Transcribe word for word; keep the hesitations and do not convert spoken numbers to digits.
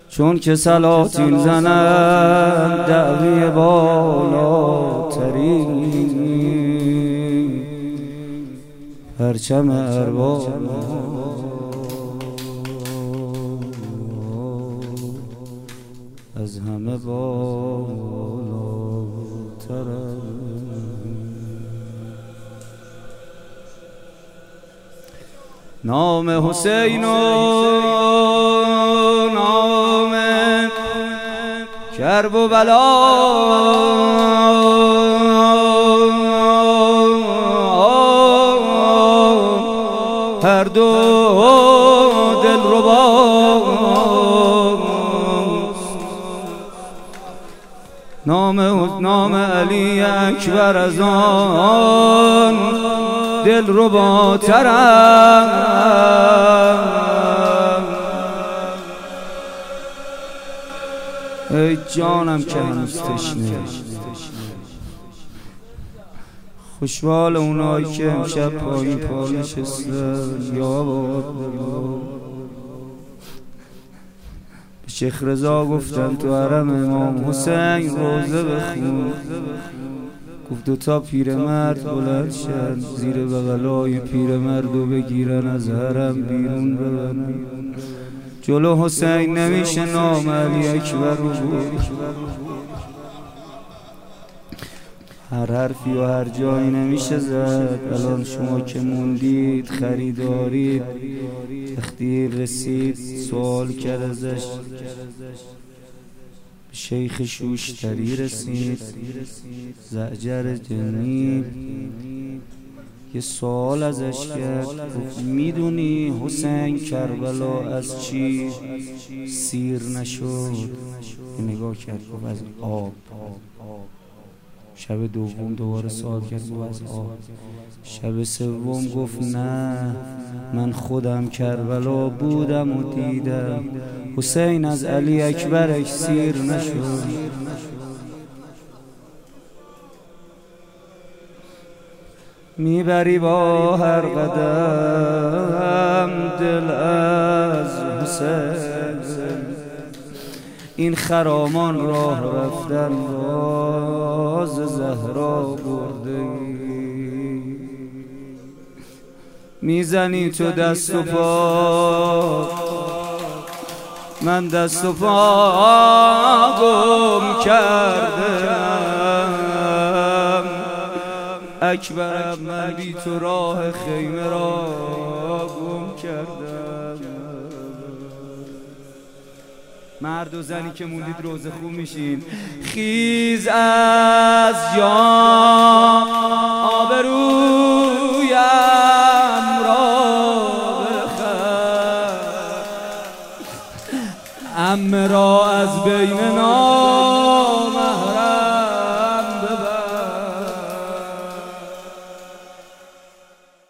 چون که سلاطین زنند دعوی بالاترین پرچم ارباب از همه بالاتر. نام حسین و نام کرب و بلا هر دو دلرباست. نام نام علی اکبر از آن دلرباترم. ای جانم که هنوز تشنه، خوشحال اونایی که امشب پایین پا نشستن. یا باد به شیخ رضا گفتن تو حرم امام حسین روزه بخون. گفت دو تا پیرمرد بلند شن زیر بغلای پیرمردو بگیرن از حرم بیرون ببرن. جلو حسین نمیشه نام علی اکبر رو بود. هر حرفی و هر جایی نمیشه زد. الان شما که موندید خریدارید، وقتی رسید سوال کرد ازش، شیخ شوشتری رسید زعجر جنی، یه سوال ازش کرد. گفت میدونی حسین کربلا از چی سیر نشد؟ نگاه کرد گفت از آب. شب دوم دوباره سوال کرد گفت از آب. شب سوم گفت نه من خودم کربلا بودم و دیدم حسین از علی اکبر سیر نشد. میبری با هر قدم دل از حسین، این خرامان راه رفتن باز زهرا برده. میزنی تو دست و پا، من دست و پا گم کردم. اکبرم من بی تو راه خیمه را گم کردم. مرد و زنی که موندید روزه خون میشین، خیز از جا آبرویم را بخر، عمه را از بین نام